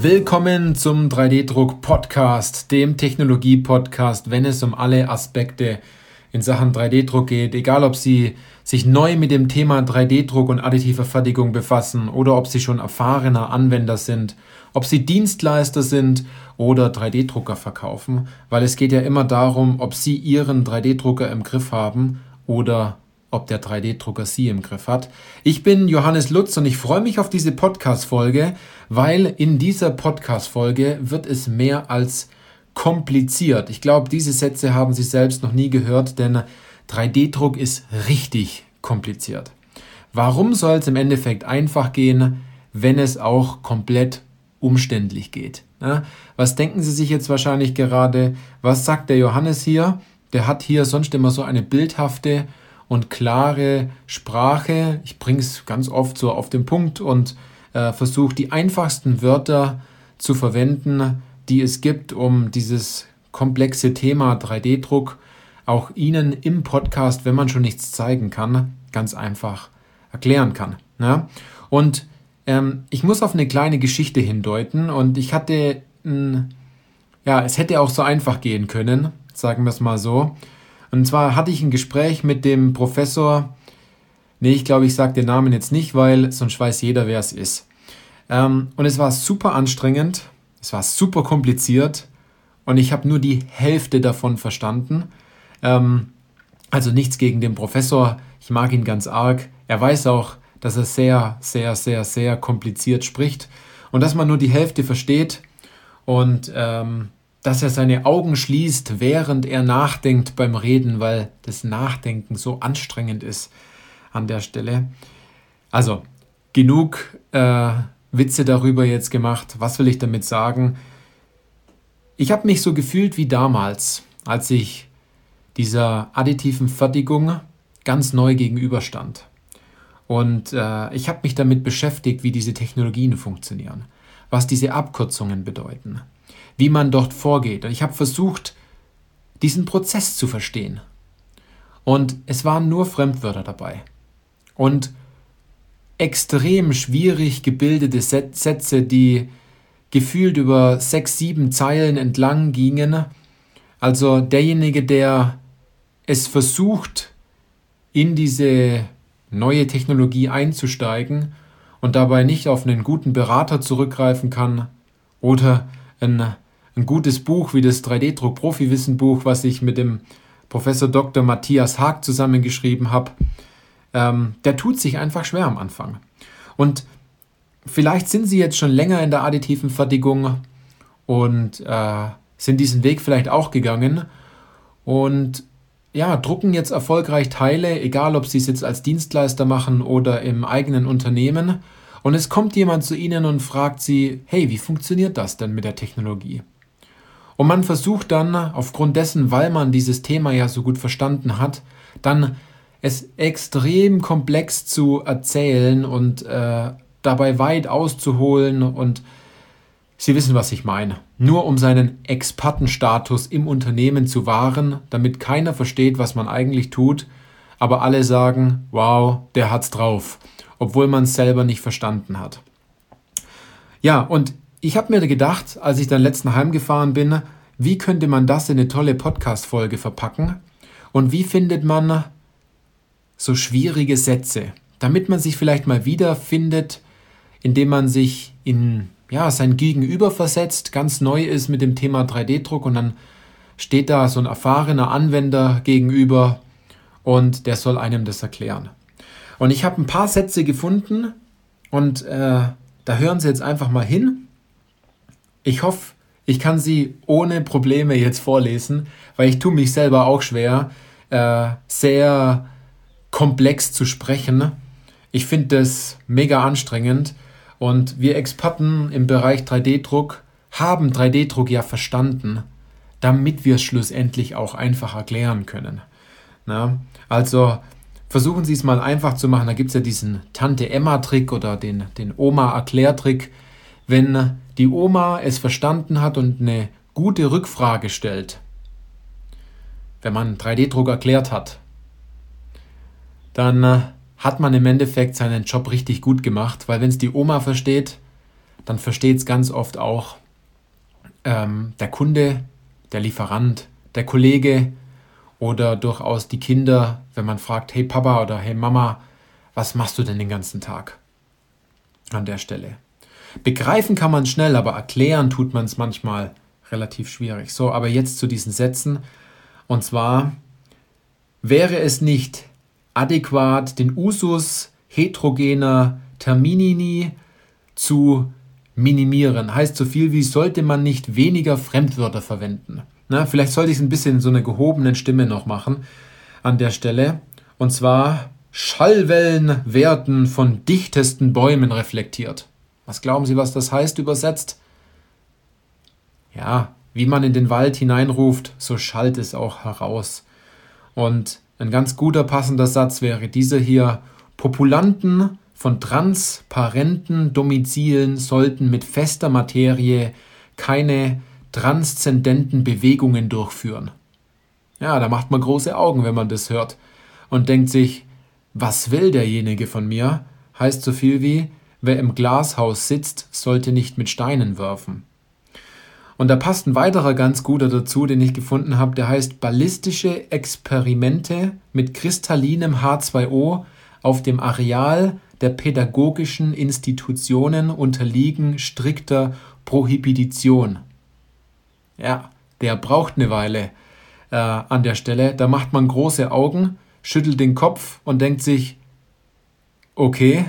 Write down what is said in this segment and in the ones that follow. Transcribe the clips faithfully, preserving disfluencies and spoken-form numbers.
Willkommen zum drei D-Druck-Podcast, dem Technologie-Podcast, wenn es um alle Aspekte in Sachen drei D-Druck geht. Egal, ob Sie sich neu mit dem Thema drei D-Druck und additiver Fertigung befassen oder ob Sie schon erfahrener Anwender sind, ob Sie Dienstleister sind oder drei D-Drucker verkaufen, weil es geht ja immer darum, ob Sie Ihren drei D-Drucker im Griff haben oder ob der drei D-Drucker Sie im Griff hat. Ich bin Johannes Lutz und ich freue mich auf diese Podcast-Folge, weil in dieser Podcast-Folge wird es mehr als kompliziert. Ich glaube, diese Sätze haben Sie selbst noch nie gehört, denn drei D-Druck ist richtig kompliziert. Warum soll es im Endeffekt einfach gehen, wenn es auch komplett umständlich geht? Ja, was denken Sie sich jetzt wahrscheinlich gerade? Was sagt der Johannes hier? Der hat hier sonst immer so eine bildhafte und klare Sprache. Ich bringe es ganz oft so auf den Punkt und äh, versuche die einfachsten Wörter zu verwenden, die es gibt, um dieses komplexe Thema drei D-Druck auch Ihnen im Podcast, wenn man schon nichts zeigen kann, ganz einfach erklären kann. Ja? Und ähm, ich muss auf eine kleine Geschichte hindeuten und ich hatte, mh, ja, es hätte auch so einfach gehen können, sagen wir es mal so. Und zwar hatte ich ein Gespräch mit dem Professor, nee, ich glaube, ich sage den Namen jetzt nicht, weil sonst weiß jeder, wer es ist. Ähm, und es war super anstrengend, es war super kompliziert und ich habe nur die Hälfte davon verstanden. Ähm, also nichts gegen den Professor, ich mag ihn ganz arg. Er weiß auch, dass er sehr, sehr, sehr, sehr kompliziert spricht und dass man nur die Hälfte versteht und ähm, dass er seine Augen schließt, während er nachdenkt beim Reden, weil das Nachdenken so anstrengend ist an der Stelle. Also, genug äh, Witze darüber jetzt gemacht. Was will ich damit sagen? Ich habe mich so gefühlt wie damals, als ich dieser additiven Fertigung ganz neu gegenüberstand. Und äh, ich habe mich damit beschäftigt, wie diese Technologien funktionieren, was diese Abkürzungen bedeuten, wie man dort vorgeht. Und ich habe versucht, diesen Prozess zu verstehen. Und es waren nur Fremdwörter dabei. Und extrem schwierig gebildete Sätze, die gefühlt über sechs, sieben Zeilen entlang gingen. Also derjenige, der es versucht, in diese neue Technologie einzusteigen und dabei nicht auf einen guten Berater zurückgreifen kann oder ein Ein gutes Buch wie das drei D-Druck-Profi-Wissen-Buch, was ich mit dem Professor Doktor Matthias Haag zusammengeschrieben habe, ähm, der tut sich einfach schwer am Anfang. Und vielleicht sind Sie jetzt schon länger in der additiven Fertigung und äh, sind diesen Weg vielleicht auch gegangen und ja, drucken jetzt erfolgreich Teile, egal ob Sie es jetzt als Dienstleister machen oder im eigenen Unternehmen. Und es kommt jemand zu Ihnen und fragt Sie, hey, wie funktioniert das denn mit der Technologie? Und man versucht dann, aufgrund dessen, weil man dieses Thema ja so gut verstanden hat, dann es extrem komplex zu erzählen und äh, dabei weit auszuholen. Und Sie wissen, was ich meine. Nur um seinen Expertenstatus im Unternehmen zu wahren, damit keiner versteht, was man eigentlich tut, aber alle sagen, wow, der hat's drauf, obwohl man es selber nicht verstanden hat. Ja, und ich habe mir gedacht, als ich dann letztens heimgefahren bin, wie könnte man das in eine tolle Podcast-Folge verpacken und wie findet man so schwierige Sätze, damit man sich vielleicht mal wiederfindet, indem man sich in ja, sein Gegenüber versetzt, ganz neu ist mit dem Thema drei D-Druck und dann steht da so ein erfahrener Anwender gegenüber und der soll einem das erklären. Und ich habe ein paar Sätze gefunden und äh, da hören Sie jetzt einfach mal hin. Ich hoffe, ich kann sie ohne Probleme jetzt vorlesen, weil ich tue mich selber auch schwer, äh, sehr komplex zu sprechen. Ich finde das mega anstrengend und wir Experten im Bereich drei D-Druck haben drei D-Druck ja verstanden, damit wir es schlussendlich auch einfach erklären können. Na, also versuchen Sie es mal einfach zu machen. Da gibt es ja diesen Tante-Emma-Trick oder den, den Oma-Erklärtrick. Wenn die Oma es verstanden hat und eine gute Rückfrage stellt, wenn man drei D-Druck erklärt hat, dann hat man im Endeffekt seinen Job richtig gut gemacht, weil wenn es die Oma versteht, dann versteht es ganz oft auch ähm, der Kunde, der Lieferant, der Kollege oder durchaus die Kinder, wenn man fragt, hey Papa oder hey Mama, was machst du denn den ganzen Tag? An der Stelle. Begreifen kann man schnell, aber erklären tut man es manchmal relativ schwierig. So, aber jetzt zu diesen Sätzen. Und zwar, wäre es nicht adäquat, den Usus heterogener Termini zu minimieren? Heißt so viel wie, sollte man nicht weniger Fremdwörter verwenden? Na, vielleicht sollte ich es ein bisschen in so einer gehobenen Stimme noch machen an der Stelle. Und zwar, Schallwellen werden von dichtesten Bäumen reflektiert. Was glauben Sie, was das heißt übersetzt? Ja, wie man in den Wald hineinruft, so schallt es auch heraus. Und ein ganz guter passender Satz wäre dieser hier: Populanten von transparenten Domizilen sollten mit fester Materie keine transzendenten Bewegungen durchführen. Ja, da macht man große Augen, wenn man das hört und denkt sich, was will derjenige von mir? Heißt so viel wie, wer im Glashaus sitzt, sollte nicht mit Steinen werfen. Und da passt ein weiterer ganz guter dazu, den ich gefunden habe, der heißt, ballistische Experimente mit kristallinem H zwei O auf dem Areal der pädagogischen Institutionen unterliegen strikter Prohibition. Ja, der braucht eine Weile äh, an der Stelle. Da macht man große Augen, schüttelt den Kopf und denkt sich, okay,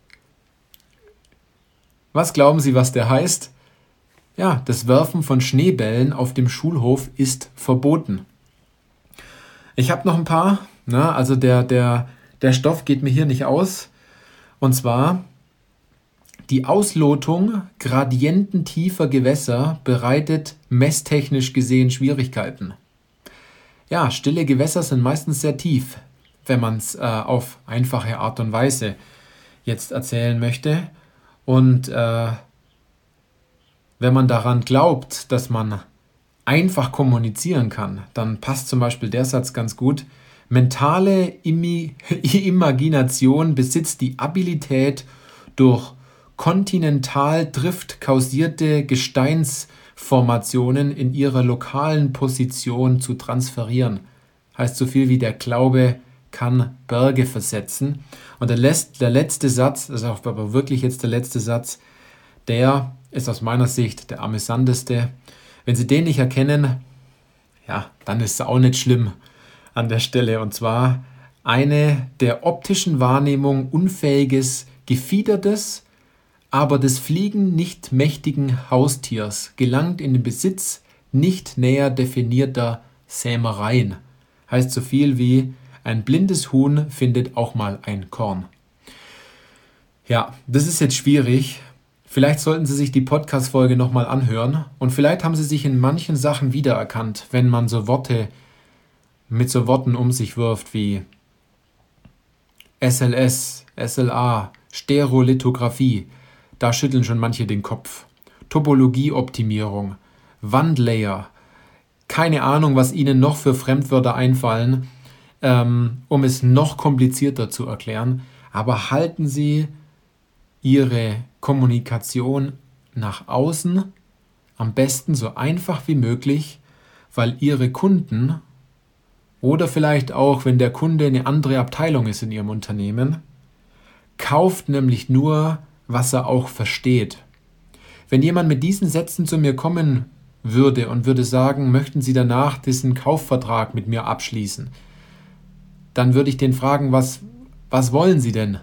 was glauben Sie, was der heißt? Ja, das Werfen von Schneebällen auf dem Schulhof ist verboten. Ich habe noch ein paar, na, also der, der, der Stoff geht mir hier nicht aus. Und zwar, die Auslotung gradiententiefer Gewässer bereitet messtechnisch gesehen Schwierigkeiten. Ja, stille Gewässer sind meistens sehr tief, wenn man es äh, auf einfache Art und Weise jetzt erzählen möchte. Und äh, wenn man daran glaubt, dass man einfach kommunizieren kann, dann passt zum Beispiel der Satz ganz gut. Mentale Imi- Imagination besitzt die Abilität, durch kontinental drift kausierte Gesteinsformationen in ihrer lokalen Position zu transferieren. Heißt so viel wie der Glaube kann Berge versetzen. Und der, Letz-, der letzte Satz, das ist aber wirklich jetzt der letzte Satz, der ist aus meiner Sicht der amüsanteste. Wenn Sie den nicht erkennen, ja, dann ist es auch nicht schlimm an der Stelle. Und zwar, eine der optischen Wahrnehmung unfähiges, gefiedertes, aber des Fliegen nicht mächtigen Haustiers gelangt in den Besitz nicht näher definierter Sämereien. Heißt so viel wie, ein blindes Huhn findet auch mal ein Korn. Ja, das ist jetzt schwierig. Vielleicht sollten Sie sich die Podcast-Folge nochmal anhören und vielleicht haben Sie sich in manchen Sachen wiedererkannt, wenn man so Worte mit so Worten um sich wirft wie S L S, S L A, Stereolithografie. Da schütteln schon manche den Kopf. Topologieoptimierung, Wandlayer. Keine Ahnung, was Ihnen noch für Fremdwörter einfallen, ähm, um es noch komplizierter zu erklären. Aber halten Sie Ihre Kommunikation nach außen am besten so einfach wie möglich, weil Ihre Kunden oder vielleicht auch, wenn der Kunde eine andere Abteilung ist in Ihrem Unternehmen, kauft nämlich nur, was er auch versteht. Wenn jemand mit diesen Sätzen zu mir kommen würde und würde sagen, möchten Sie danach diesen Kaufvertrag mit mir abschließen, dann würde ich den fragen, was, was wollen Sie denn?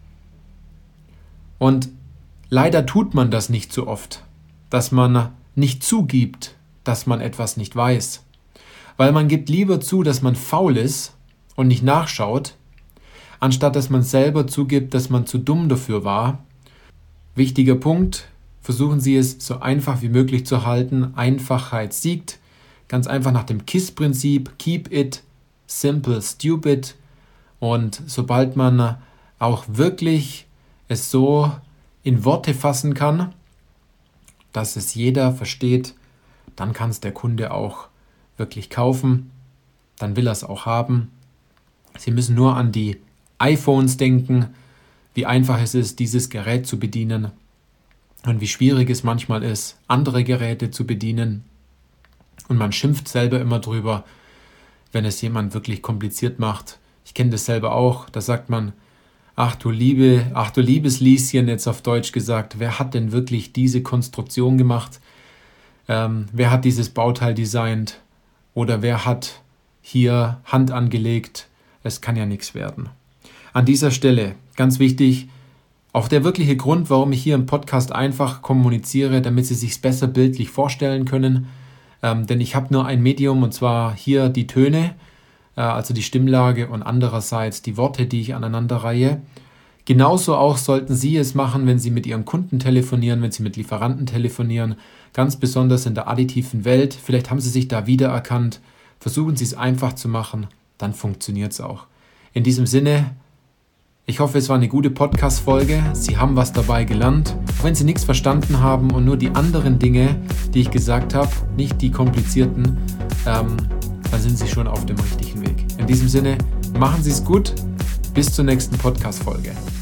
Und leider tut man das nicht so oft, dass man nicht zugibt, dass man etwas nicht weiß. Weil man gibt lieber zu, dass man faul ist und nicht nachschaut, anstatt dass man selber zugibt, dass man zu dumm dafür war. Wichtiger Punkt, versuchen Sie es so einfach wie möglich zu halten. Einfachheit siegt. Ganz einfach nach dem KISS-Prinzip, Keep it simple, stupid. Und sobald man auch wirklich es so in Worte fassen kann, dass es jeder versteht, dann kann es der Kunde auch wirklich kaufen, dann will er es auch haben. Sie müssen nur an die iPhones denken, wie einfach es ist, dieses Gerät zu bedienen. und wie schwierig es manchmal ist, andere Geräte zu bedienen. Und man schimpft selber immer drüber, wenn es jemand wirklich kompliziert macht. Ich kenne das selber auch, da sagt man, ach du Liebe, ach du liebes Lieschen, jetzt auf Deutsch gesagt, wer hat denn wirklich diese Konstruktion gemacht? Ähm, wer hat dieses Bauteil designt? Oder wer hat hier Hand angelegt? Es kann ja nichts werden. An dieser Stelle, ganz wichtig, auch der wirkliche Grund, warum ich hier im Podcast einfach kommuniziere, damit Sie sich besser bildlich vorstellen können. Ähm, denn ich habe nur ein Medium, und zwar hier die Töne, äh, also die Stimmlage, und andererseits die Worte, die ich aneinanderreihe. Genauso auch sollten Sie es machen, wenn Sie mit Ihren Kunden telefonieren, wenn Sie mit Lieferanten telefonieren, ganz besonders in der additiven Welt. Vielleicht haben Sie sich da wiedererkannt. Versuchen Sie es einfach zu machen, dann funktioniert es auch. In diesem Sinne, ich hoffe, es war eine gute Podcast-Folge. Sie haben was dabei gelernt. Auch wenn Sie nichts verstanden haben und nur die anderen Dinge, die ich gesagt habe, nicht die komplizierten, ähm, dann sind Sie schon auf dem richtigen Weg. In diesem Sinne, machen Sie es gut. Bis zur nächsten Podcast-Folge.